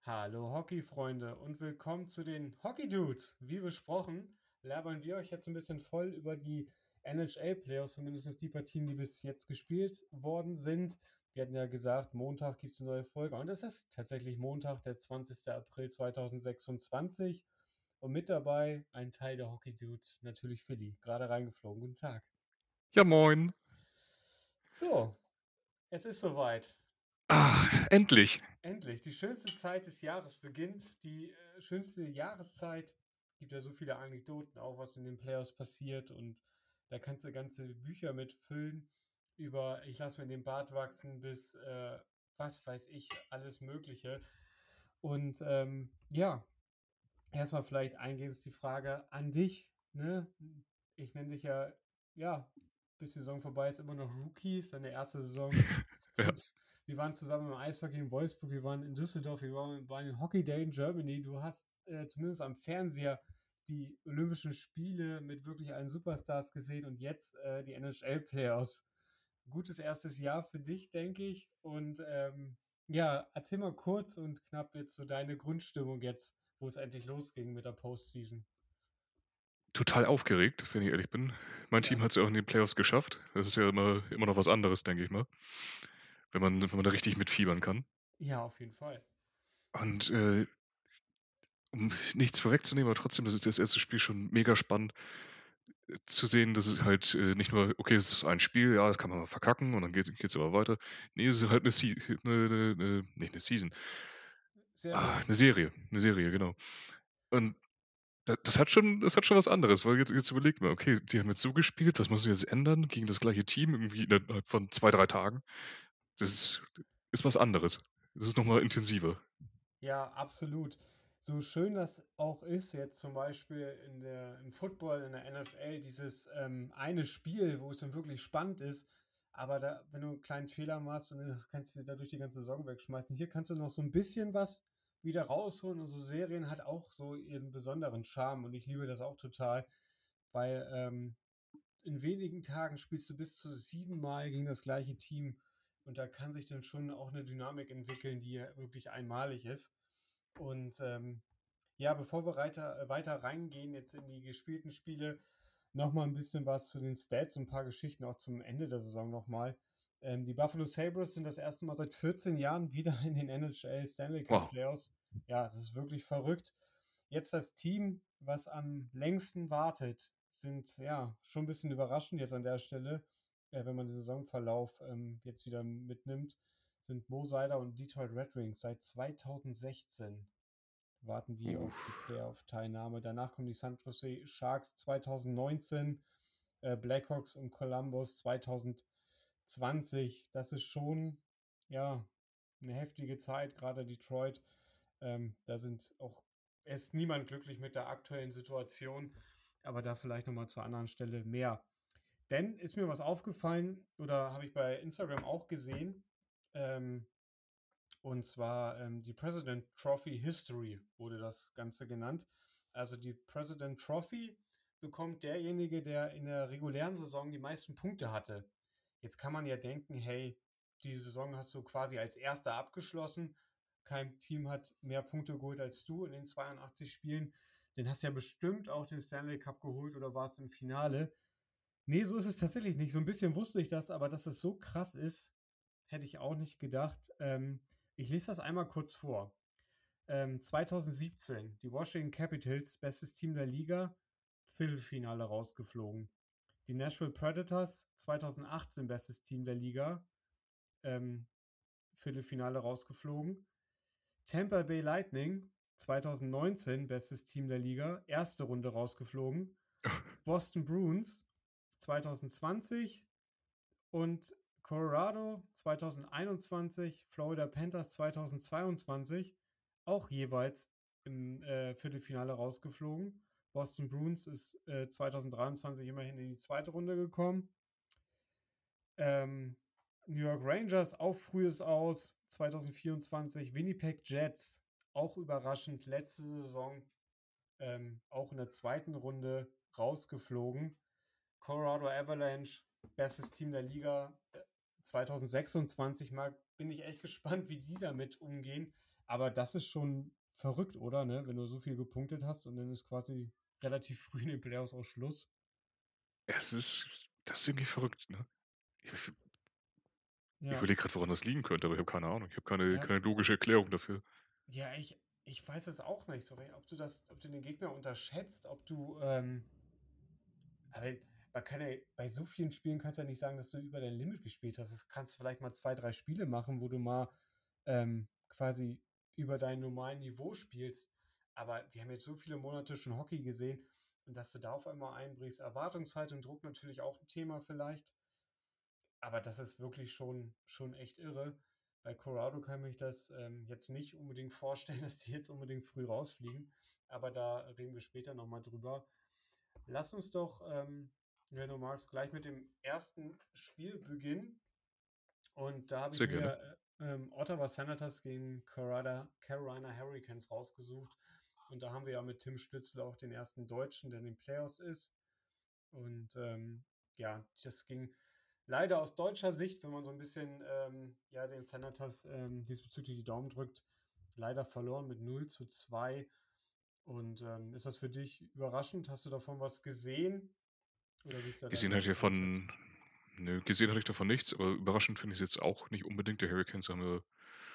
Hallo Hockey-Freunde und willkommen zu den Hockey Dudes. Wie besprochen, labern wir euch jetzt ein bisschen voll über die NHL-Playoffs, zumindest die Partien, die bis jetzt gespielt worden sind. Wir hatten ja gesagt, Montag gibt es eine neue Folge und es ist tatsächlich Montag, der 20. April 2026. Und mit dabei ein Teil der Hockey Dudes, natürlich Philly, gerade reingeflogen. Guten Tag. Ja, moin. So, es ist soweit. Endlich. Endlich, die schönste Zeit des Jahres beginnt, die schönste Jahreszeit. Gibt ja so viele Anekdoten, auch was in den Playoffs passiert und da kannst du ganze Bücher mit füllen über ich lasse mir den Bart wachsen bis was weiß ich, alles Mögliche. Und ja, erstmal vielleicht eingehend die Frage an dich. Ne? Ich nenne dich ja, bis die Saison vorbei ist, immer noch Rookie, ist deine erste Saison. Ja. Wir waren zusammen im Eishockey in Wolfsburg, wir waren in Düsseldorf, wir waren in Hockey Day in Germany. Du hast zumindest am Fernseher die Olympischen Spiele mit wirklich allen Superstars gesehen und jetzt die NHL-Playoffs. Gutes erstes Jahr für dich, denke ich. Und ja, erzähl mal kurz und knapp jetzt so deine Grundstimmung jetzt, wo es endlich losging mit der Postseason. Total aufgeregt, wenn ich ehrlich bin. Mein Ja, Team hat es ja auch in den Playoffs geschafft. Das ist ja immer noch was anderes, denke ich mal. Wenn man da richtig mitfiebern kann. ja, auf jeden Fall. Und um nichts vorwegzunehmen, aber trotzdem, das ist das erste Spiel schon mega spannend zu sehen, dass es halt nicht nur, okay, es ist ein Spiel, ja, das kann man mal verkacken und dann geht's aber weiter. Nee, es ist halt nicht eine Season. Serie. Eine Serie. Eine Serie, genau. Und das hat schon was anderes, weil jetzt überlegt man, okay, die haben jetzt so gespielt, was muss ich jetzt ändern gegen das gleiche Team irgendwie innerhalb von 2, 3 Tagen? Das ist was anderes. Das ist noch mal intensiver. Ja, absolut. So schön das auch ist, jetzt zum Beispiel im Football, in der NFL, dieses eine Spiel, wo es dann wirklich spannend ist, aber da, wenn du einen kleinen Fehler machst und dann kannst du dadurch die ganze Saison wegschmeißen. Hier kannst du noch so ein bisschen was wieder rausholen und so Serien hat auch so ihren besonderen Charme und ich liebe das auch total, weil in wenigen Tagen spielst du bis zu 7 Mal gegen das gleiche Team und da kann sich dann schon auch eine Dynamik entwickeln, die ja wirklich einmalig ist. Und ja, bevor wir weiter reingehen jetzt in die gespielten Spiele, nochmal ein bisschen was zu den Stats und ein paar Geschichten auch zum Ende der Saison nochmal. Die Buffalo Sabres sind das erste Mal seit 14 Jahren wieder in den NHL Stanley Cup Wow. Playoffs. Ja, das ist wirklich verrückt. Jetzt das Team, was am längsten wartet, sind ja schon ein bisschen überraschend jetzt an der Stelle, wenn man den Saisonverlauf jetzt wieder mitnimmt, sind Mo Seider und Detroit Red Wings seit 2016 warten die auf die Uff. Playoff-Teilnahme. Danach kommen die San Jose Sharks 2019, Blackhawks und Columbus 2020. Das ist schon, ja, eine heftige Zeit, gerade Detroit. Da sind auch, ist niemand glücklich mit der aktuellen Situation, aber da vielleicht nochmal zur anderen Stelle mehr. Denn ist mir was aufgefallen oder habe ich bei Instagram auch gesehen, ähm, und zwar die President Trophy History wurde das Ganze genannt. Also die President Trophy bekommt derjenige, der in der regulären Saison die meisten Punkte hatte. Jetzt kann man ja denken, hey, die Saison hast du quasi als erster abgeschlossen. Kein Team hat mehr Punkte geholt als du in den 82 Spielen. Den hast du ja bestimmt auch den Stanley Cup geholt oder warst im Finale. Nee, so ist es tatsächlich nicht. So ein bisschen wusste ich das, aber dass es so krass ist, hätte ich auch nicht gedacht. Ich lese das einmal kurz vor. 2017, die Washington Capitals, bestes Team der Liga, Viertelfinale rausgeflogen. Die Nashville Predators, 2018 bestes Team der Liga, ähm, Viertelfinale rausgeflogen. Tampa Bay Lightning, 2019 bestes Team der Liga, erste Runde rausgeflogen. Boston Bruins, 2020 und Colorado 2021, Florida Panthers 2022, auch jeweils im Viertelfinale rausgeflogen. Boston Bruins ist 2023 immerhin in die zweite Runde gekommen. Ähm, New York Rangers auch frühes Aus, 2024. Winnipeg Jets, auch überraschend, letzte Saison auch in der zweiten Runde rausgeflogen. Colorado Avalanche, bestes Team der Liga, 2026 mal bin ich echt gespannt, wie die damit umgehen. Aber das ist schon verrückt, oder? Ne? Wenn du so viel gepunktet hast und dann ist quasi relativ früh in den Playoffs auch Schluss. Das ist irgendwie verrückt, ne? Ich Ja, überlege gerade, woran das liegen könnte, aber ich habe keine Ahnung. Ich habe ja, keine logische Erklärung dafür. ja, ich weiß es auch nicht so recht, ob du den Gegner unterschätzt, ob du, aber man kann ja, bei so vielen Spielen kannst du ja nicht sagen, dass du über dein Limit gespielt hast. Das kannst du vielleicht mal 2, 3 Spiele machen, wo du mal quasi über dein normalen Niveau spielst. Aber wir haben jetzt so viele Monate schon Hockey gesehen und dass du da auf einmal einbrichst. Erwartungshaltung, Druck natürlich auch ein Thema vielleicht. Aber das ist wirklich schon echt irre. Bei Colorado kann ich das jetzt nicht unbedingt vorstellen, dass die jetzt unbedingt früh rausfliegen. Aber da reden wir später nochmal drüber. Lass uns doch, wenn du magst, gleich mit dem ersten Spiel beginnen. Und da habe ich Sehr gerne. mir Ottawa Senators gegen Carolina Hurricanes rausgesucht. Und da haben wir ja mit Tim Stützle auch den ersten Deutschen, der in den Playoffs ist. Und ja, das ging leider aus deutscher Sicht, wenn man so ein bisschen ja, den Senators diesbezüglich die Daumen drückt, leider verloren mit 0:2. Und ist das für dich überraschend? Hast du davon was gesehen? Oder wie ist da Gesehen deine hatte ich Einschätzung? davon, nö, gesehen hatte ich davon nichts, aber überraschend finde ich es jetzt auch nicht unbedingt. Die Hurricanes haben ja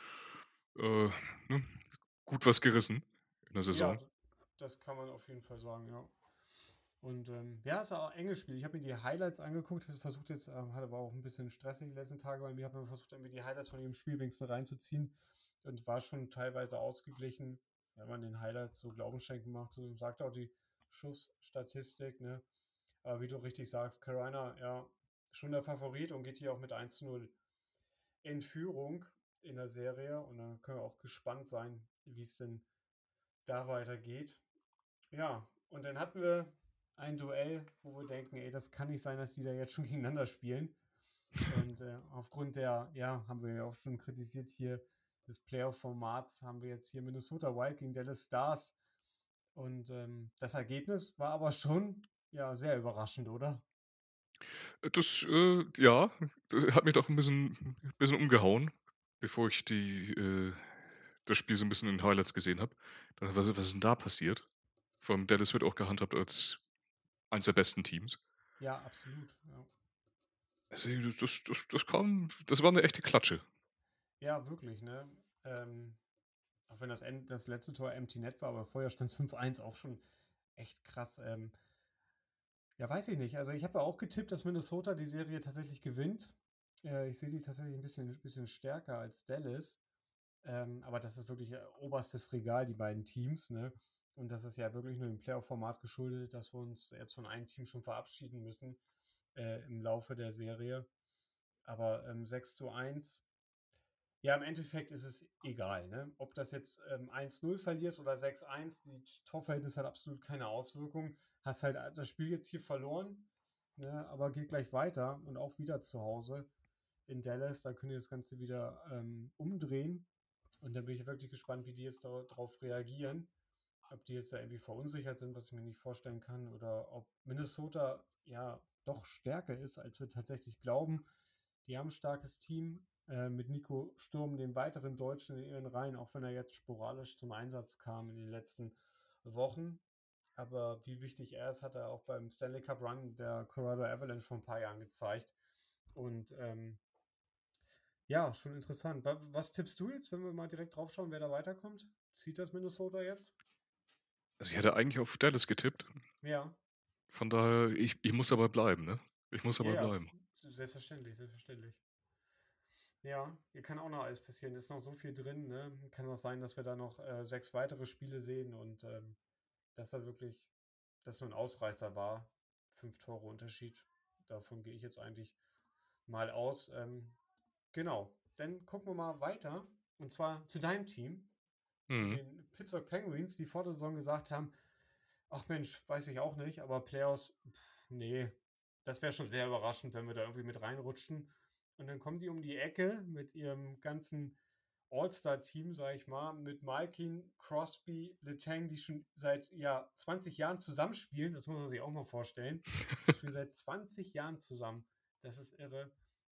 ne, gut was gerissen in der Ja, Saison. das kann man auf jeden Fall sagen, ja. Und ja, es war auch ein enges Spiel. Ich habe mir die Highlights angeguckt, habe versucht jetzt, hat aber auch ein bisschen stressig die letzten Tage bei mir, habe mir versucht, irgendwie die Highlights von jedem Spiel wenigstens reinzuziehen und war schon teilweise ausgeglichen, wenn man den Highlights so Glauben schenken macht. So sagt auch die Schussstatistik, ne? Aber wie du richtig sagst, Carolina, ja, schon der Favorit und geht hier auch mit 1:0 in Führung in der Serie. Und dann können wir auch gespannt sein, wie es denn da weitergeht. Ja, und dann hatten wir ein Duell, wo wir denken, ey, das kann nicht sein, dass die da jetzt schon gegeneinander spielen. Und aufgrund der, ja, haben wir ja auch schon kritisiert hier, des Playoff-Formats haben wir jetzt hier Minnesota Wild gegen Dallas Stars. Und das Ergebnis war aber schon, ja, sehr überraschend, oder? Ja, das hat mich doch bisschen umgehauen, bevor ich das Spiel so ein bisschen in den Highlights gesehen habe. Was ist denn da passiert? Vor allem Dallas wird auch gehandhabt als eins der besten Teams. Ja, absolut. Ja, Deswegen, das war eine echte Klatsche. ja wirklich, ne? Ähm, auch wenn das letzte Tor Empty Net war, aber vorher stand es 5:1 auch schon echt krass. Ja, weiß ich nicht. Also ich habe ja auch getippt, dass Minnesota die Serie tatsächlich gewinnt. Ich sehe die tatsächlich ein bisschen stärker als Dallas. Aber das ist wirklich oberstes Regal, die beiden Teams, ne? Und das ist ja wirklich nur dem Playoff-Format geschuldet, dass wir uns jetzt von einem Team schon verabschieden müssen im Laufe der Serie. Aber 6:1, ja, im Endeffekt ist es egal, ne? Ob das jetzt 1:0 verlierst oder 6:1, die Torverhältnis hat absolut keine Auswirkung. Hast halt das Spiel jetzt hier verloren, ne? Aber geht gleich weiter und auch wieder zu Hause in Dallas. Da können die das Ganze wieder umdrehen. Und da bin ich wirklich gespannt, wie die jetzt darauf reagieren. Ob die jetzt da irgendwie verunsichert sind, was ich mir nicht vorstellen kann, oder ob Minnesota ja doch stärker ist, als wir tatsächlich glauben. Die haben ein starkes Team mit Nico Sturm, dem weiteren Deutschen in ihren Reihen, auch wenn er jetzt sporadisch zum Einsatz kam in den letzten Wochen. Aber wie wichtig er ist, hat er auch beim Stanley Cup Run der Colorado Avalanche vor ein paar Jahren gezeigt. Und ja, schon interessant. Was tippst du jetzt, wenn wir mal direkt drauf schauen, wer da weiterkommt? Zieht das Minnesota jetzt? Also, ich hatte eigentlich auf Dallas getippt. Ja, Von daher, ich muss aber bleiben, ne? Ich muss ja, aber ja, bleiben. selbstverständlich, selbstverständlich. Ja, hier kann auch noch alles passieren. Ist noch so viel drin, ne? Kann auch sein, dass wir da noch 6 weitere Spiele sehen und dass er wirklich, dass so ein Ausreißer war. 5 Tore Unterschied. Davon gehe ich jetzt eigentlich mal aus. Genau. Dann gucken wir mal weiter. Und zwar zu deinem Team, zu Mhm. den Pittsburgh Penguins, die vor der Saison gesagt haben, ach Mensch, weiß ich auch nicht, aber Playoffs, nee, das wäre schon sehr überraschend, wenn wir da irgendwie mit reinrutschen. Und dann kommen die um die Ecke mit ihrem ganzen All-Star-Team, sag ich mal, mit Malkin, Crosby, Letang, die schon seit ja, 20 Jahren zusammenspielen. Das muss man sich auch mal vorstellen. Die spielen seit 20 Jahren zusammen. Das ist irre.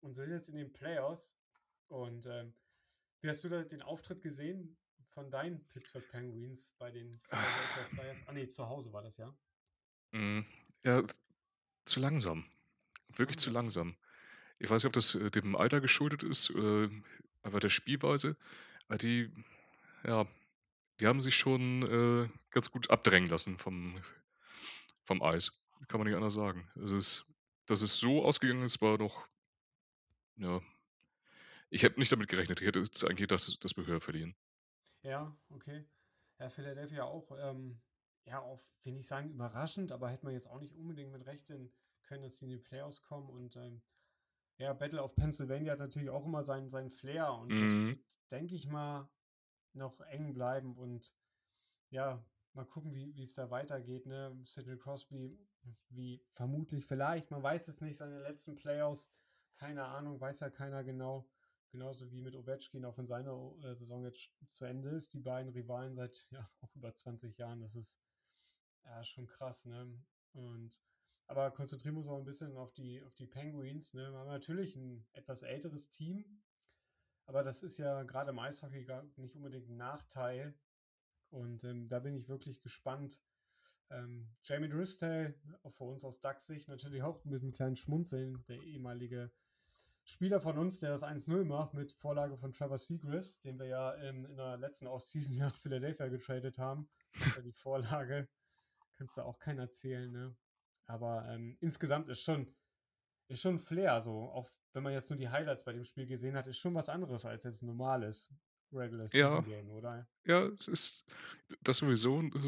und sind jetzt in den Playoffs. Und wie hast du da den Auftritt gesehen von deinen Pittsburgh Penguins bei den Philadelphia Flyers? Ah, nee, zu Hause war das, ja? Mm, ja, zu langsam. Zu Wirklich zu langsam. langsam. Ich weiß nicht, ob das dem Alter geschuldet ist oder einfach der Spielweise. Aber ja, die haben sich schon ganz gut abdrängen lassen vom Eis. Kann man nicht anders sagen. Dass es so ausgegangen ist, war doch, ja, ich hätte nicht damit gerechnet. Ich hätte jetzt eigentlich gedacht, dass wir höher verlieren. Ja, okay. Ja, Philadelphia auch, ja, auch, will nicht sagen überraschend, aber hätte man jetzt auch nicht unbedingt mit rechnen können, dass die in die Playoffs kommen. Und ja, Battle of Pennsylvania hat natürlich auch immer seinen Flair und das Mhm. wird, denke ich mal, noch eng bleiben und ja, mal gucken, wie es da weitergeht. Ne? Sidney Crosby, wie vermutlich vielleicht, man weiß es nicht, seine letzten Playoffs, keine Ahnung, weiß ja keiner genau. Genauso wie mit Ovechkin, auch wenn seine Saison jetzt zu Ende ist. Die beiden Rivalen seit ja auch über 20 Jahren. Das ist ja schon krass, ne? Und aber konzentrieren wir uns auch ein bisschen auf die Penguins. Ne? Wir haben natürlich ein etwas älteres Team, aber das ist ja gerade im Eishockey nicht unbedingt ein Nachteil. Und da bin ich wirklich gespannt. Jamie Drysdale, auch für uns aus Ducks-Sicht, natürlich auch mit einem kleinen Schmunzeln, der ehemalige Spieler von uns, der das 1-0 macht mit Vorlage von Trevor Seagrass, den wir ja in der letzten Offseason nach Philadelphia getradet haben. Macht er die Vorlage. Kannst du auch keinen erzählen, ne? Aber insgesamt ist schon Flair, so. Auch wenn man jetzt nur die Highlights bei dem Spiel gesehen hat, ist schon was anderes als jetzt ein normales Regular Season Ja, Game, oder? ja, es ist das sowieso. Und es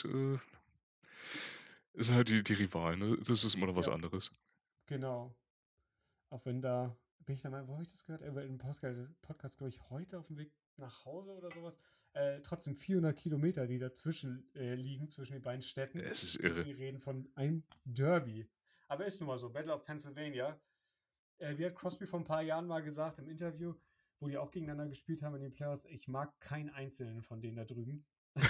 ist halt die Rivalen. Ne? Das ist immer noch was Ja, anderes. genau. Auch wenn da, bin ich da mal, wo habe ich das gehört? Im Podcast glaube ich, heute auf dem Weg nach Hause oder sowas. Trotzdem 400 Kilometer, die dazwischen liegen, zwischen den beiden Städten. Es ist Und irre. die reden von einem Derby. Aber ist nun mal so, Battle of Pennsylvania. Wie hat Crosby vor ein paar Jahren mal gesagt im Interview, wo die auch gegeneinander gespielt haben in den Playoffs, ich mag keinen einzelnen von denen da drüben.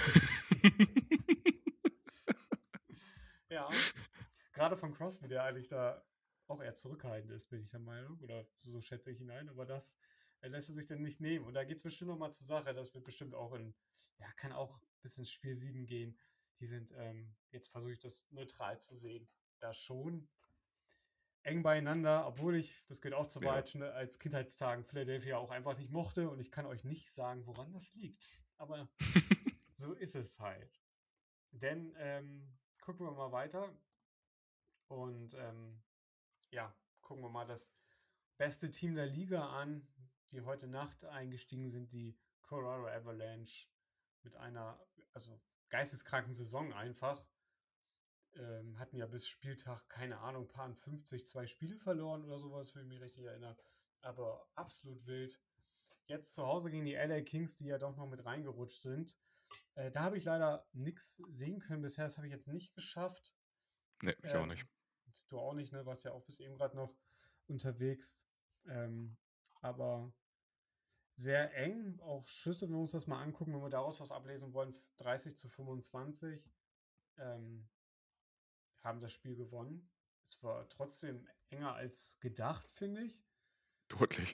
Ja, gerade von Crosby, der eigentlich da auch eher zurückhaltend ist, bin ich der Meinung. Oder so schätze ich ihn ein. Aber das lässt er sich dann nicht nehmen. Und da geht es bestimmt nochmal zur Sache. Das wird bestimmt auch ja, kann auch bis ins Spiel 7 gehen. Die sind, jetzt versuche ich das neutral zu sehen, da schon eng beieinander, obwohl ich, das geht auch zu Ja. weit, schon als Kindheitstagen Philadelphia auch einfach nicht mochte. Und ich kann euch nicht sagen, woran das liegt. Aber so ist es halt. Denn gucken wir mal weiter. Und ja, gucken wir mal das beste Team der Liga an, die heute Nacht eingestiegen sind, die Colorado Avalanche mit einer, also geisteskranken Saison einfach. Hatten ja bis Spieltag, keine Ahnung, paar 50, 2 Spiele verloren oder sowas, wenn ich mich richtig erinnere. Aber absolut wild. Jetzt zu Hause gegen die LA Kings, die ja doch noch mit reingerutscht sind. Da habe ich leider nichts sehen können bisher. Das habe ich jetzt nicht geschafft. Ne, ich auch nicht. Ähm, du auch nicht, ne? Warst ja auch bis eben gerade noch unterwegs. Ähm, aber sehr eng. Auch Schüsse, wenn wir uns das mal angucken, wenn wir daraus was ablesen wollen, 30-25, ähm, haben das Spiel gewonnen. Es war trotzdem enger als gedacht, finde ich. Deutlich.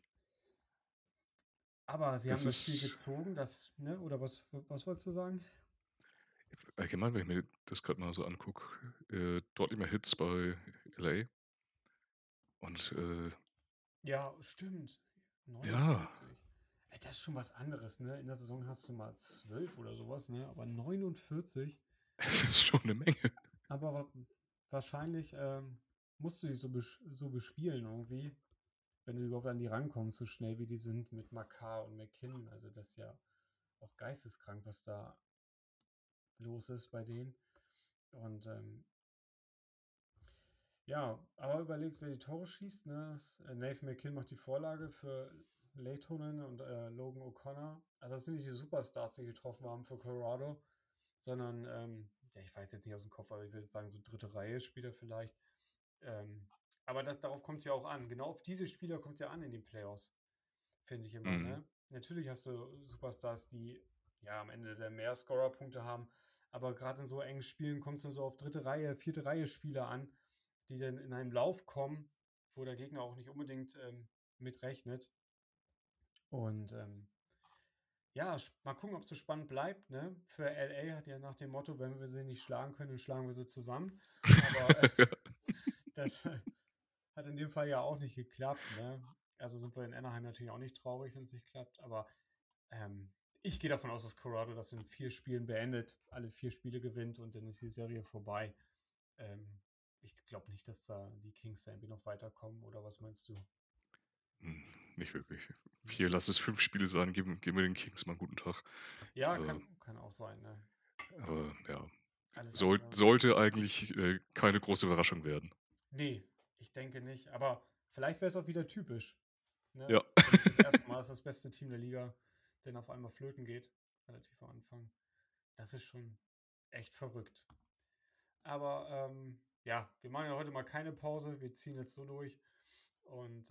Aber sie haben Das das Spiel ist gezogen, das, ne? Oder was wolltest du sagen? allgemein, wenn ich mir das gerade mal so angucke, deutlich mehr Hits bei LA. Und Ja, stimmt. ja, 49. Das ist schon was anderes, ne? In der Saison hast du mal 12 oder sowas, ne? Aber 49. es ist schon eine Menge. Aber wahrscheinlich musst du die so bespielen irgendwie, wenn du überhaupt an die rankommst, so schnell wie die sind mit Makar und McKinnon. Also das ist ja auch geisteskrank, was da los ist bei denen. Und ja, aber überlegst, wer die Tore schießt, ne? Nathan McKinnon macht die Vorlage für Leitonen und Logan O'Connor. Also das sind nicht die Superstars, die getroffen haben für Colorado, sondern, ja, ich weiß jetzt nicht aus dem Kopf, aber ich würde sagen, so dritte Reihe Spieler vielleicht. Ähm, aber darauf kommt es ja auch an. Genau auf diese Spieler kommt es ja an in den Playoffs, finde ich immer. Mhm. Ne? Natürlich hast du Superstars, die ja am Ende der mehr Scorer-Punkte haben, aber gerade in so engen Spielen kommt es dann so auf dritte Reihe, vierte Reihe Spieler an, die dann in einen Lauf kommen, wo der Gegner auch nicht unbedingt mit rechnet. Und ja, mal gucken, ob es so spannend bleibt. Ne? Für LA hat ja nach dem Motto, wenn wir sie nicht schlagen können, dann schlagen wir sie zusammen. Aber das hat in dem Fall ja auch nicht geklappt. Ne? Also sind wir in Anaheim natürlich auch nicht traurig, wenn es nicht klappt. Aber ähm, ich gehe davon aus, dass Colorado das in 4 Spielen beendet, alle 4 Spiele gewinnt und dann ist die Serie vorbei. Ich glaube nicht, dass da die Kings da irgendwie noch weiterkommen. Oder was meinst du? Nicht wirklich. Nee. 4, lass es 5 Spiele sein, geben wir den Kings mal einen guten Tag. Ja, Äh, kann auch sein. Ne? aber ja, Alles andere. sollte eigentlich keine große Überraschung werden. Nee, ich denke nicht. Aber vielleicht wäre es auch wieder typisch. Ne? Ja. Wenn nicht das erste Mal, dass das beste Team der Liga denn auf einmal flöten geht. Relativ am Anfang. Das ist schon echt verrückt. Aber ja, wir machen ja heute mal keine Pause. Wir ziehen jetzt so durch und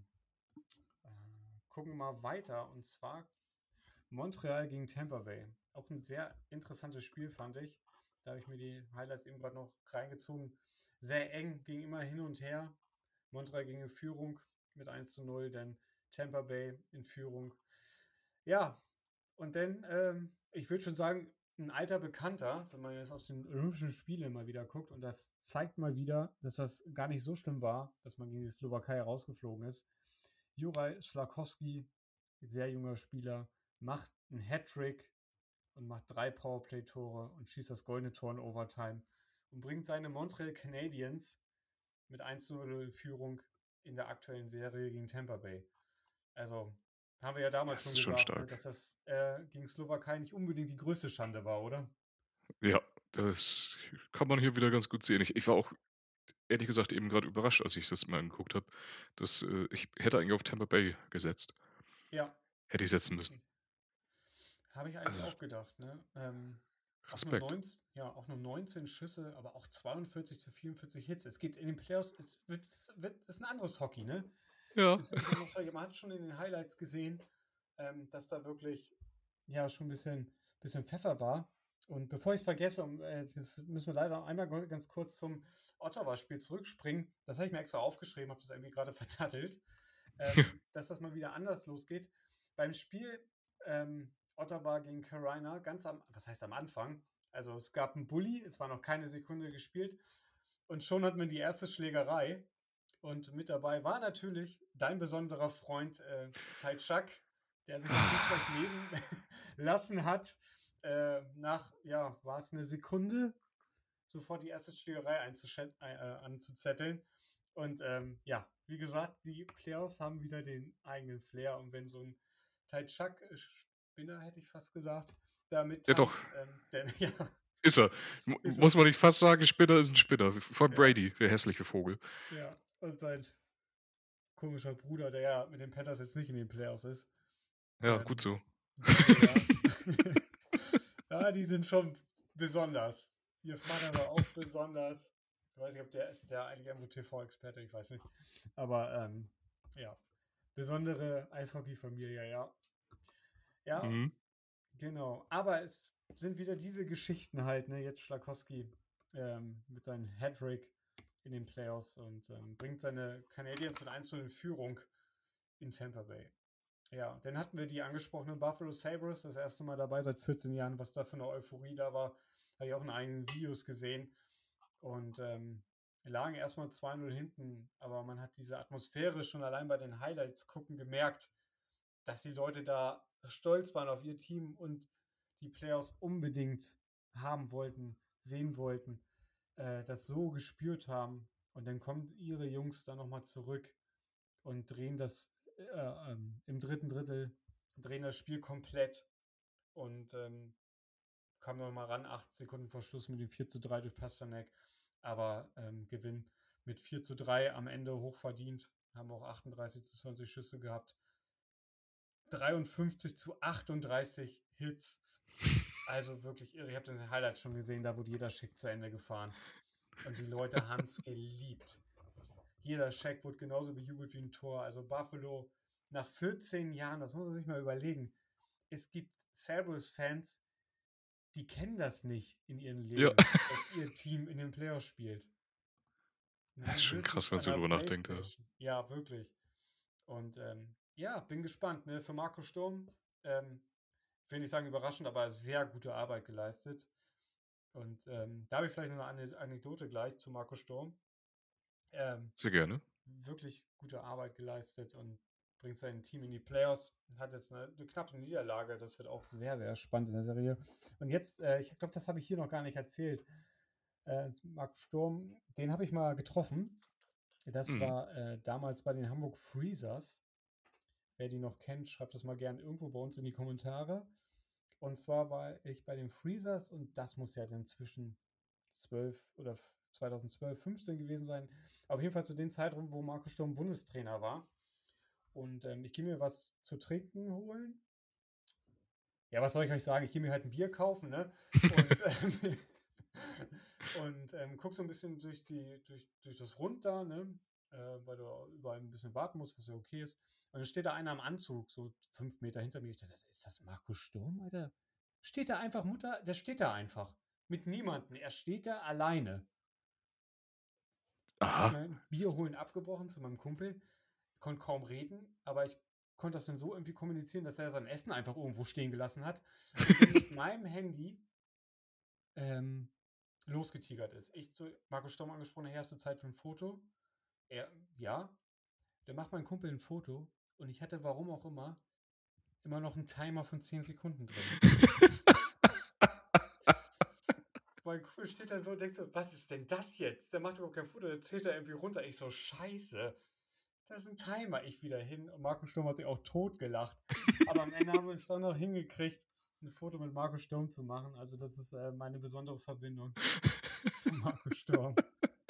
gucken mal weiter. Und zwar Montreal gegen Tampa Bay. Auch ein sehr interessantes Spiel, fand ich. Da habe ich mir die Highlights eben gerade noch reingezogen. Sehr eng, ging immer hin und her. Montreal ging in Führung mit 1:0, dann Tampa Bay in Führung. Ja, und dann, ich würde schon sagen, ein alter Bekannter, wenn man jetzt aus den Olympischen Spielen mal wieder guckt. Und das zeigt mal wieder, dass das gar nicht so schlimm war, dass man gegen die Slowakei rausgeflogen ist. Juraj Slakowski, sehr junger Spieler, macht einen Hattrick und macht 3 Powerplay-Tore und schießt das goldene Tor in Overtime und bringt seine Montreal Canadiens mit 1:0 in Führung in der aktuellen Serie gegen Tampa Bay. Also, haben wir ja damals Das schon ist schon gesagt, ne, stark. dass das gegen Slowakei nicht unbedingt die größte Schande war, oder? Ja, das kann man hier wieder ganz gut sehen. Ich war auch ehrlich gesagt eben gerade überrascht, als ich das mal angeguckt habe. Ich hätte eigentlich auf Tampa Bay gesetzt. Ja, Hätte ich setzen müssen. richtig. Habe ich eigentlich Also, auch gedacht, ne? Respekt. Auch nur 19 Schüsse, aber auch 42:44 Hits. Es geht in den Playoffs, ist ein anderes Hockey, ne? Ja. Ist wirklich ein anderes Hockey. Man hat schon in den Highlights gesehen, dass da wirklich ja schon ein bisschen Pfeffer war. Und bevor ich es vergesse, jetzt müssen wir leider noch einmal ganz kurz zum Ottawa-Spiel zurückspringen. Das habe ich mir extra aufgeschrieben, habe das irgendwie gerade verdattelt, dass das mal wieder anders losgeht. Beim Spiel Ottawa gegen Carolina, was heißt am Anfang? Also es gab einen Bully, es war noch keine Sekunde gespielt und schon hatten wir die erste Schlägerei. Und mit dabei war natürlich dein besonderer Freund Tai Chuck, der sich das nicht gleich nehmen lassen hat. War es eine Sekunde, sofort die erste Schlägerei anzuzetteln. Und ja, wie gesagt, die Playoffs haben wieder den eigenen Flair. Und wenn so ein Tai Chuck Spinner, hätte ich fast gesagt, da Ja, doch. mittanzt, dann ja, Ist er. ist er. Muss man nicht fast sagen, Spinner ist ein Spinner. Von Ja, Brady, der hässliche Vogel. ja. Und sein komischer Bruder, der ja mit den Panthers jetzt nicht in den Playoffs ist. Ja, gut so. Danke, ja. Ja, die sind schon besonders. Ihr Vater war auch besonders. Ich weiß nicht, ob der ist der eigentlich irgendwo TV-Experte, ich weiß nicht. Aber ja, besondere Eishockey-Familie, ja. Ja, Mhm. genau. Aber es sind wieder diese Geschichten halt, ne? Jetzt Schlakowski mit seinem Hattrick in den Playoffs und bringt seine Canadiens mit 1:0 in Führung in Tampa Bay. Ja, dann hatten wir die angesprochenen Buffalo Sabres, das erste Mal dabei seit 14 Jahren, was da für eine Euphorie da war. Habe ich auch in einigen Videos gesehen. Und lagen erstmal 2:0 hinten, aber man hat diese Atmosphäre schon allein bei den Highlights gucken gemerkt, dass die Leute da stolz waren auf ihr Team und die Playoffs unbedingt haben wollten, sehen wollten, das so gespürt haben. Und dann kommen ihre Jungs da nochmal zurück und drehen das im dritten Drittel, drehen das Spiel komplett und kamen noch mal ran, 8 Sekunden vor Schluss mit dem 4:3 durch Pasternak, aber gewinnen mit 4:3 am Ende hochverdient, haben auch 38:20 Schüsse gehabt, 53:38 Hits, also wirklich irre. Ich habe den Highlight schon gesehen, da wurde jeder Schick zu Ende gefahren und die Leute haben es geliebt. Jeder Check wurde genauso bejubelt wie ein Tor. Also Buffalo nach 14 Jahren, das muss man sich mal überlegen. Es gibt Sabres-Fans, die kennen das nicht in ihrem Ja. Leben, dass ihr Team in den Playoffs spielt. Das ist Ne? schon krass, Höchstens wenn man an so der drüber nachdenkt. Ja. Playstation. Ja, wirklich. Und ja, bin gespannt. Ne? Für Marco Sturm, will nicht sagen überraschend, aber sehr gute Arbeit geleistet. Und da habe ich vielleicht noch eine Anekdote gleich zu Marco Sturm. Ähm, Sehr gerne. Wirklich gute Arbeit geleistet und bringt sein Team in die Playoffs. Hat jetzt eine knappe Niederlage. Das wird auch sehr, sehr spannend in der Serie. Und jetzt, ich glaube, das habe ich hier noch gar nicht erzählt. Marco Sturm, den habe ich mal getroffen. Das Mhm. war damals bei den Hamburg Freezers. Wer die noch kennt, schreibt das mal gern irgendwo bei uns in die Kommentare. Und zwar war ich bei den Freezers und das muss ja dann zwischen 12 oder 2012, 15 gewesen sein. Auf jeden Fall zu dem Zeitraum, wo Marco Sturm Bundestrainer war. Und ich gehe mir was zu trinken holen. Ja, was soll ich euch sagen? Ich gehe mir halt ein Bier kaufen, ne? Und, und guck so ein bisschen durch das Rund da, ne? Weil du überall ein bisschen warten musst, was ja okay ist. Und dann steht da einer im Anzug, so 5 Meter hinter mir. Ich dachte, ist das Marco Sturm, Alter? Steht da einfach Mutter? Der steht da einfach. Mit niemandem. Er steht da alleine. Ich habe Aha. mein Bier holen abgebrochen zu meinem Kumpel, konnte kaum reden, aber ich konnte das dann so irgendwie kommunizieren, dass er sein Essen einfach irgendwo stehen gelassen hat und dann mit meinem Handy ähm, losgetigert ist. Ich zu Marco Sturm angesprochen, hey, hast du Zeit für ein Foto? Er, ja. Dann macht mein Kumpel ein Foto und ich hatte, warum auch immer noch einen Timer von 10 Sekunden drin. Mein Kumpel steht dann so und denkt so, was ist denn das jetzt? Der macht überhaupt kein Foto, der zählt da irgendwie runter. Ich so, scheiße. Da ist ein Timer. Ich wieder hin und Marco Sturm hat sich auch tot gelacht. Aber am Ende haben wir es dann noch hingekriegt, ein Foto mit Marco Sturm zu machen. Also das ist meine besondere Verbindung zu Marco Sturm.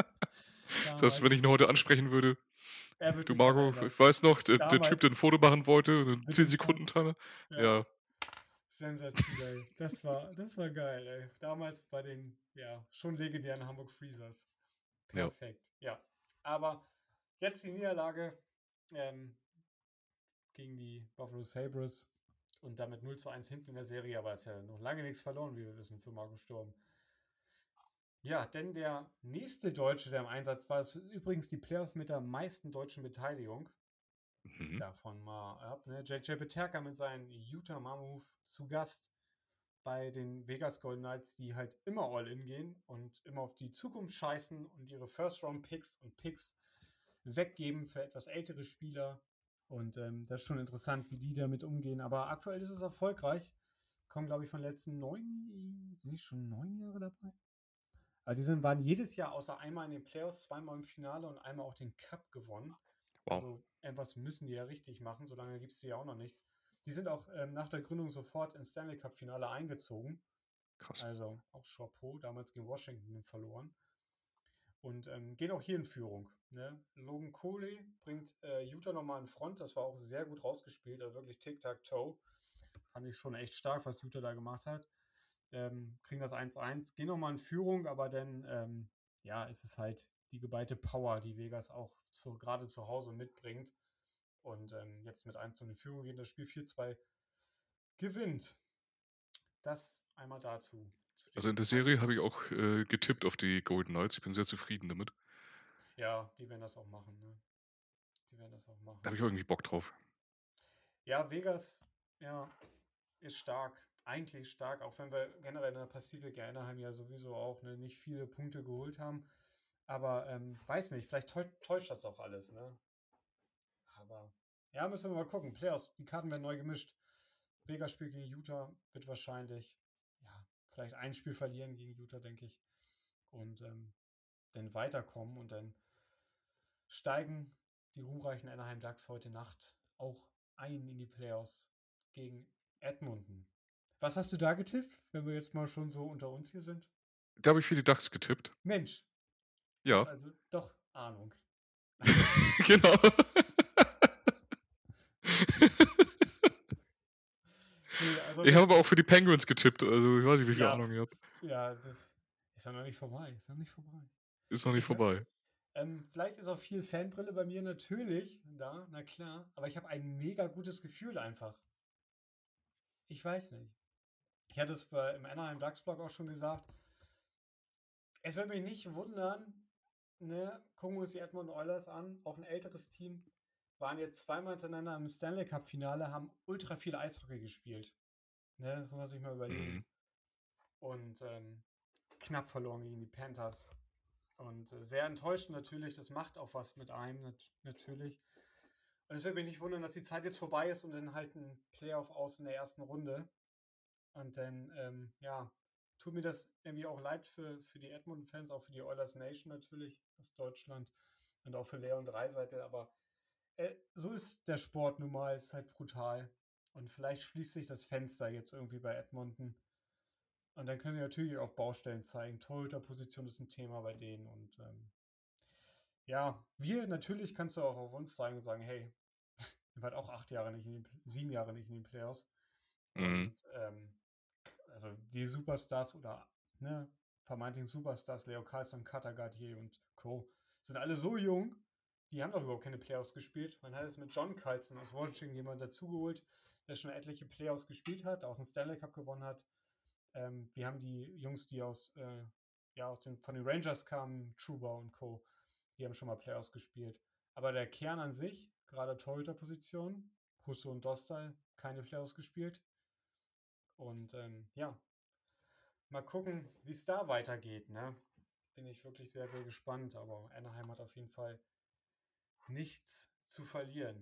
Das heißt, wenn ich Damals, ihn heute ansprechen würde, er wird du sich dran Marco, erinnern. ich weiß noch, der Typ, der Damals ein Foto machen wollte, mit 10 dem Sekunden Timer. Timer. Ja, Ja, sensationell. Das war geil, ey. Damals bei den, ja, schon legendären Hamburg Freezers. ja. Perfekt, ja. Aber jetzt die Niederlage ähm, gegen die Buffalo Sabres und damit 0:1 hinten in der Serie, aber es ist ja noch lange nichts verloren, wie wir wissen, für Marco Sturm. Ja, denn der nächste Deutsche, der im Einsatz war, ist übrigens die Playoffs mit der meisten deutschen Beteiligung. Mhm. Davon mal ab, ne? JJ Peterka mit seinem Utah Mammoth zu Gast bei den Vegas Golden Knights, die halt immer All-In gehen und immer auf die Zukunft scheißen und ihre First-Round-Picks und Picks weggeben für etwas ältere Spieler. Und das ist schon interessant, wie die damit umgehen. Aber aktuell ist es erfolgreich. Kommen, glaube ich, von den letzten 9, sind die schon 9 Jahre dabei? Aber waren jedes Jahr außer einmal in den Playoffs, zweimal im Finale und einmal auch den Cup gewonnen. Wow, Also etwas müssen die ja richtig machen, solange gibt es die ja auch noch nichts. Die sind auch nach der Gründung sofort ins Stanley Cup-Finale eingezogen. krass. Also auch Chapeau, damals gegen Washington verloren. Und gehen auch hier in Führung. Ne? Logan Cooley bringt Utah nochmal in Front. Das war auch sehr gut rausgespielt. Also wirklich Tic-Tac-Toe. Fand ich schon echt stark, was Utah da gemacht hat. Kriegen das 1:1, gehen nochmal in Führung, aber dann ja, ist es halt die geballte Power, die Vegas auch gerade zu Hause mitbringt. Und jetzt mit 1:0 in Führung gehen, das Spiel 4:2 gewinnt. Das einmal dazu. Zu Also in den der Serie habe ich auch getippt auf die Golden Knights. Ich bin sehr zufrieden damit. Ja, die werden das auch machen, ne? Die werden das auch Da habe machen. ich auch irgendwie Bock drauf. Ja, Vegas, ja, ist stark. Eigentlich stark, auch wenn wir generell in der Pazifik Anaheim ja sowieso auch ne, nicht viele Punkte geholt haben. Aber weiß nicht, vielleicht täuscht das auch alles, ne? Aber ja, müssen wir mal gucken. Playoffs, die Karten werden neu gemischt. Vegas spielt gegen Utah, wird wahrscheinlich, ja, vielleicht ein Spiel verlieren gegen Utah, denke ich. Und dann weiterkommen und dann steigen die ruhmreichen Anaheim Ducks heute Nacht auch ein in die Playoffs gegen Edmonton. Was hast du da getippt, wenn wir jetzt mal schon so unter uns hier sind? Da habe ich für die Ducks getippt. Mensch, hast Ja, also doch Ahnung. genau. Nee, also Ich habe aber auch richtig. für die Penguins getippt. Also ich weiß nicht, wie viel Ja, Ahnung ihr habt. ja, das ist ja noch nicht vorbei. Ist noch nicht vorbei. Ist noch nicht Ich, vorbei. vielleicht ist auch viel Fanbrille bei mir natürlich da, na klar. Aber ich habe ein mega gutes Gefühl einfach. Ich weiß nicht. Ich hatte es im Anaheim Ducks Blog auch schon gesagt. Es würde mich nicht wundern, ne? Gucken wir uns die Edmonton Oilers an, auch ein älteres Team. waren jetzt zweimal hintereinander im Stanley Cup-Finale, haben ultra viel Eishockey gespielt. Ne, das muss man sich mal überlegen. Mhm. Und knapp verloren gegen die Panthers. Und sehr enttäuschend natürlich, das macht auch was mit einem, natürlich. Und deshalb bin ich nicht wundern, dass die Zeit jetzt vorbei ist und dann halt ein Playoff aus in der ersten Runde. Und dann, ja, tut mir das irgendwie auch leid für die Edmonton-Fans, auch für die Oilers Nation natürlich aus Deutschland und auch für Leon Draisaitl. Aber so ist der Sport nun mal, ist halt brutal. Und vielleicht schließt sich das Fenster jetzt irgendwie bei Edmonton. Und dann können sie natürlich auf Baustellen zeigen. Torhüter-Position ist ein Thema bei denen. Und ja, wir natürlich kannst du auch auf uns zeigen und sagen, hey, ihr wart auch 8 Jahre nicht 7 Jahre nicht in den Playoffs. Mhm. Und also die Superstars oder ne, vermeintlichen Superstars, Leo Carlson, Katagatier und Co. sind alle so jung, die haben doch überhaupt keine Playoffs gespielt. Man hat jetzt mit John Carlson aus Washington jemanden dazugeholt, der schon etliche Playoffs gespielt hat, aus dem Stanley Cup gewonnen hat. Wir haben die Jungs, die von den Rangers kamen, Truba und Co., die haben schon mal Playoffs gespielt. Aber der Kern an sich, gerade Torhüter-Position, Husso und Dostal, keine Playoffs gespielt. Und ja, mal gucken, wie es da weitergeht. Ne? Bin ich wirklich sehr, sehr gespannt. Aber Anaheim hat auf jeden Fall nichts zu verlieren.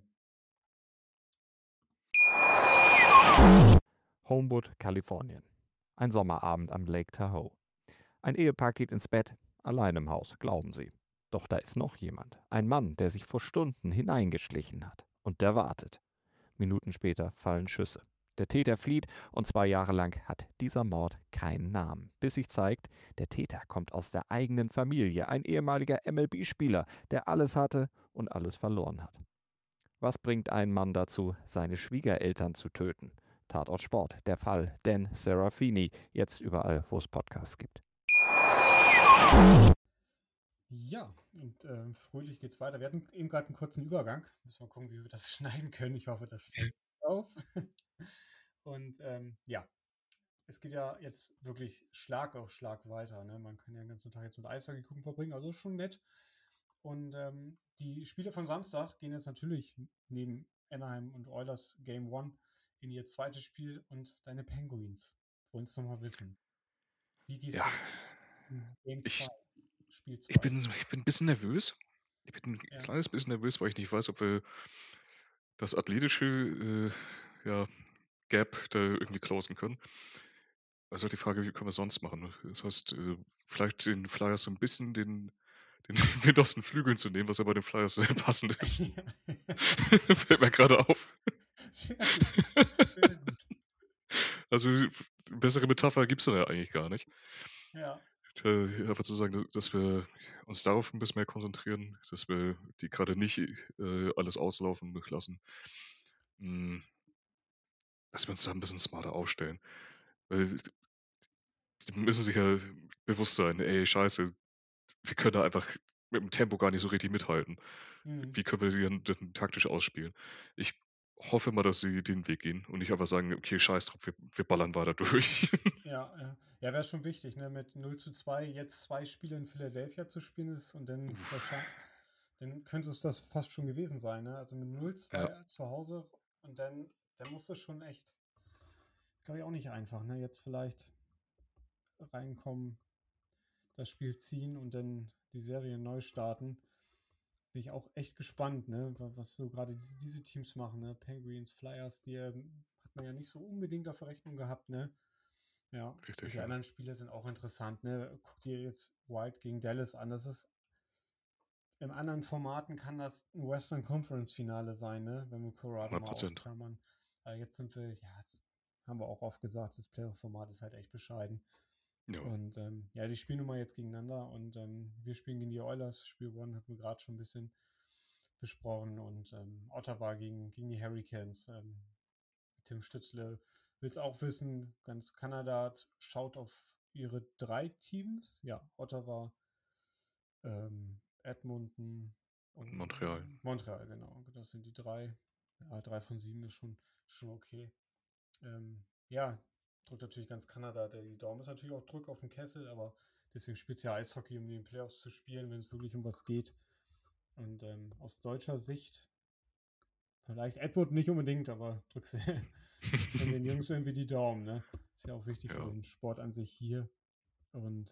Homewood, Kalifornien. Ein Sommerabend am Lake Tahoe. Ein Ehepaar geht ins Bett, allein im Haus, glauben sie. Doch da ist noch jemand. Ein Mann, der sich vor Stunden hineingeschlichen hat. Und der wartet. Minuten später fallen Schüsse. Der Täter flieht und 2 Jahre lang hat dieser Mord keinen Namen. Bis sich zeigt, der Täter kommt aus der eigenen Familie, ein ehemaliger MLB-Spieler, der alles hatte und alles verloren hat. Was bringt einen Mann dazu, seine Schwiegereltern zu töten? Tatort Sport, der Fall Dan Serafini, jetzt überall, wo es Podcasts gibt. Ja, und fröhlich geht's weiter. Wir hatten eben gerade einen kurzen Übergang. Müssen wir gucken, wie wir das schneiden können. Ich hoffe, das fällt auf. Und ja, es geht ja jetzt wirklich Schlag auf Schlag weiter. Ne? Man kann ja den ganzen Tag jetzt mit Eishockey gucken verbringen, also schon nett. Und die Spiele von Samstag gehen jetzt natürlich neben Anaheim und Oilers Game 1 in ihr zweites Spiel und deine Penguins. Wollen es nochmal wissen. Wie gehst Ja, du in Game ich, 2, Spiel ich 2? bin ein bisschen nervös. Ich bin ein Ja. kleines bisschen nervös, weil ich nicht weiß, ob wir das athletische ja, Gap da irgendwie closen können. Also die Frage, wie können wir es sonst machen? Das heißt, vielleicht den Flyers so ein bisschen den Wind aus den Flügeln zu nehmen, was ja bei den Flyers sehr passend ist. Fällt mir gerade auf. Sehr gut. Sehr gut. Also bessere Metapher gibt es da ja eigentlich gar nicht. Ja. Einfach zu sagen, dass wir uns darauf ein bisschen mehr konzentrieren, dass wir die gerade nicht alles auslaufen lassen. Mm, Dass wir uns da ein bisschen smarter aufstellen. Weil die müssen sich ja bewusst sein, ey, scheiße, wir können da einfach mit dem Tempo gar nicht so richtig mithalten. Mhm. Wie können wir die dann taktisch ausspielen? Ich hoffe mal, dass sie den Weg gehen und nicht einfach sagen, okay, scheiß drauf, wir ballern weiter durch. Ja, ja. Ja, wäre schon wichtig, ne? Mit 0:2 jetzt 2 Spiele in Philadelphia zu spielen ist und dann Uff, wahrscheinlich, dann könnte es das fast schon gewesen sein, ne? Also mit ja, 0:2 zu Hause und dann muss das schon echt, glaube ich, auch nicht einfach, ne? Jetzt vielleicht reinkommen, das Spiel ziehen und dann die Serie neu starten. Bin ich auch echt gespannt, ne? Was so gerade diese Teams machen, ne? Penguins, Flyers, hat man ja nicht so unbedingt auf der Rechnung gehabt, ne? Ja, und richtig, die ja. anderen Spiele sind auch interessant, ne? Guck dir jetzt White gegen Dallas an. Das ist in anderen Formaten kann das ein Western Conference Finale sein, ne? Wenn wir Colorado mal 100%. ausklammern. Aber jetzt sind wir, ja, das haben wir auch oft gesagt, das Playoff-Format ist halt echt bescheiden. Ja, Und ja, die spielen nun mal jetzt gegeneinander und wir spielen gegen die Oilers. Spiel 1 hatten wir gerade schon ein bisschen besprochen und Ottawa gegen die Hurricanes. Tim Stützle will es auch wissen. Ganz Kanada schaut auf ihre 3 Teams. Ja, Ottawa, Edmonton und Montreal. Montreal, genau. Das sind die 3. Ja, 3 von 7 ist schon okay. Ja, drückt natürlich ganz Kanada die Daumen. Ist natürlich auch Druck auf den Kessel, aber deswegen spielt es ja Eishockey, um in den Playoffs zu spielen, wenn es wirklich um was geht. Und aus deutscher Sicht Vielleicht Edward nicht unbedingt, aber drückst du schon den Jungs irgendwie die Daumen, ne? Ist ja auch wichtig für den Sport an sich hier. Und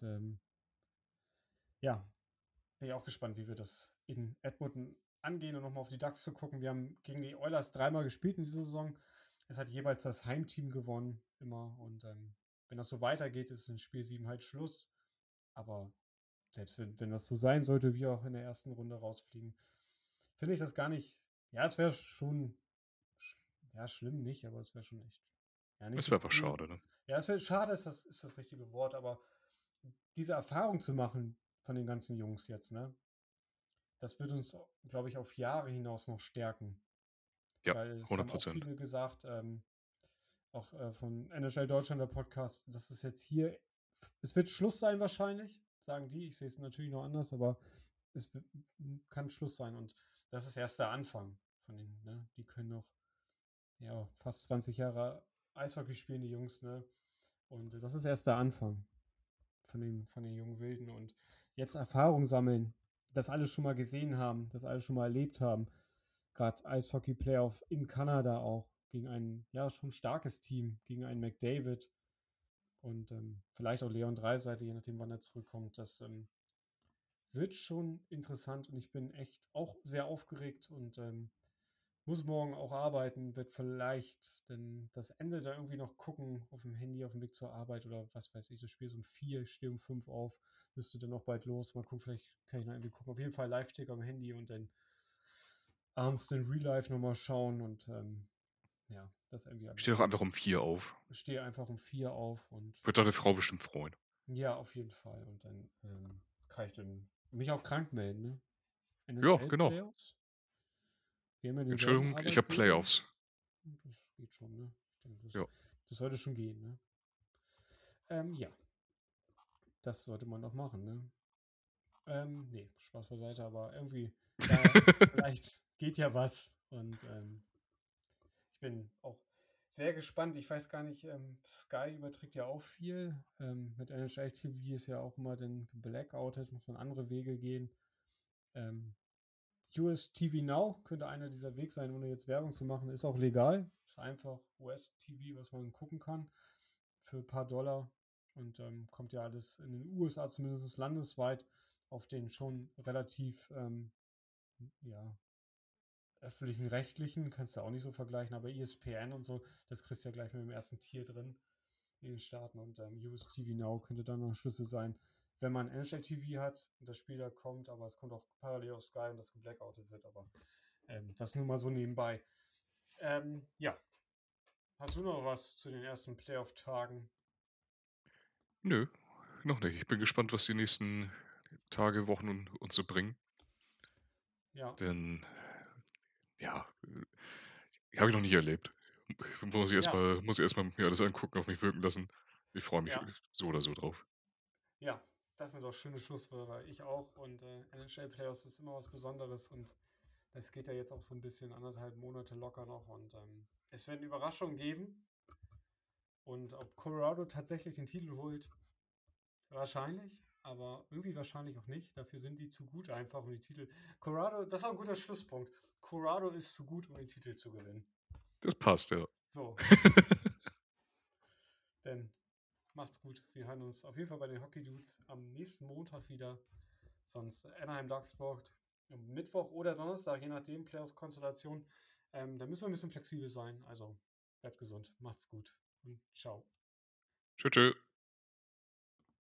ja, bin ich auch gespannt, wie wir das in Edmonton angehen und nochmal auf die Ducks zu gucken. Wir haben gegen die Oilers 3-mal gespielt in dieser Saison. Es hat jeweils das Heimteam gewonnen, immer. Und wenn das so weitergeht, ist in Spiel 7 halt Schluss. Aber selbst wenn das so sein sollte, wir auch in der ersten Runde rausfliegen, finde ich das gar nicht. Ja, es wäre schon. Ja, schlimm nicht, aber es wäre schon echt. Ja, nicht Das so wäre einfach cool. schade, ne? Ja, es wäre schade, ist das richtige Wort, aber diese Erfahrung zu machen von den ganzen Jungs jetzt, ne? Das wird uns, glaube ich, auf Jahre hinaus noch stärken. Ja, Weil es haben auch 100%. viele gesagt, auch von NHL Deutschland, der Podcast, das ist jetzt hier, es wird Schluss sein wahrscheinlich, sagen die. Ich sehe es natürlich noch anders, aber es kann Schluss sein. Und das ist erst der Anfang von denen, ne? Die können noch ja, fast 20 Jahre Eishockey spielen, die Jungs, ne? Und das ist erst der Anfang von den jungen Wilden. Und jetzt Erfahrung sammeln, das alles schon mal gesehen haben, das alles schon mal erlebt haben. Gerade Eishockey-Playoff in Kanada auch gegen ein, ja, schon starkes Team, gegen einen McDavid und vielleicht auch Leon Draisaitl, je nachdem, wann er zurückkommt. Das wird schon interessant und ich bin echt auch sehr aufgeregt und muss morgen auch arbeiten, wird vielleicht dann das Ende da irgendwie noch gucken auf dem Handy auf dem Weg zur Arbeit oder was weiß ich, das Spiel so um 4, ich stehe um 5 auf, müsste dann noch bald los, mal gucken, vielleicht kann ich noch irgendwie gucken, auf jeden Fall Live-Ticker am Handy und dann abends den Real Life nochmal schauen und ja, das irgendwie Ich stehe doch einfach um 4 auf. Ich stehe einfach um 4 auf und Wird deine Frau bestimmt freuen. ja, auf jeden Fall und dann kann ich dann mich auch krank melden, ne? Ja, genau. NHL-Playoffs? Wir haben ja denselben Entschuldigung, ich habe Arbeitgeber. Playoffs. Das geht schon, ne? Ich denke, Ja. das sollte schon gehen, ne? Ja. Das sollte man doch machen, ne? Nee, Spaß beiseite, aber irgendwie, ja, vielleicht geht ja was. Und ich bin auch sehr gespannt. Ich weiß gar nicht, Sky überträgt ja auch viel. Mit NHL TV ist ja auch immer dann geblackoutet, muss man andere Wege gehen. US TV Now könnte einer dieser Weg sein, ohne jetzt Werbung zu machen. Ist auch legal. Ist einfach US TV, was man gucken kann für ein paar Dollar. Und kommt ja alles in den USA, zumindest landesweit, auf den schon relativ ja, öffentlichen Rechtlichen. Kannst du auch nicht so vergleichen, aber ESPN und so, das kriegst du ja gleich mit dem ersten Tier drin in den Staaten. Und US TV Now könnte dann noch ein Schlüssel sein, wenn man NHL TV hat und das Spiel da kommt, aber es kommt auch parallel auf Sky und das geblackoutet wird, aber das nur mal so nebenbei. Ja. Hast du noch was zu den ersten Playoff-Tagen? Nö, noch nicht. Ich bin gespannt, was die nächsten Tage, Wochen uns so bringen. Ja. Denn, ja, habe ich noch nicht erlebt. Muss ich erstmal mir alles angucken, auf mich wirken lassen. Ich freue mich so oder so drauf. Ja, das sind doch schöne Schlusswörter. Ich auch. Und NHL Playoffs ist immer was Besonderes und das geht ja jetzt auch so ein bisschen 1,5 Monate locker noch und es werden Überraschungen geben. Und ob Colorado tatsächlich den Titel holt, wahrscheinlich, aber irgendwie wahrscheinlich auch nicht. Dafür sind die zu gut einfach, um die Titel. Colorado, das ist auch ein guter Schlusspunkt. Colorado ist zu gut, um den Titel zu gewinnen. Das passt, ja. So. Denn macht's gut. Wir hören uns auf jeden Fall bei den Hockey Dudes am nächsten Montag wieder. Sonst Anaheim Ducks braucht Mittwoch oder Donnerstag, je nachdem, Playoffs-Konstellation. Da müssen wir ein bisschen flexibel sein. Also bleibt gesund, macht's gut und ciao. Tschüss.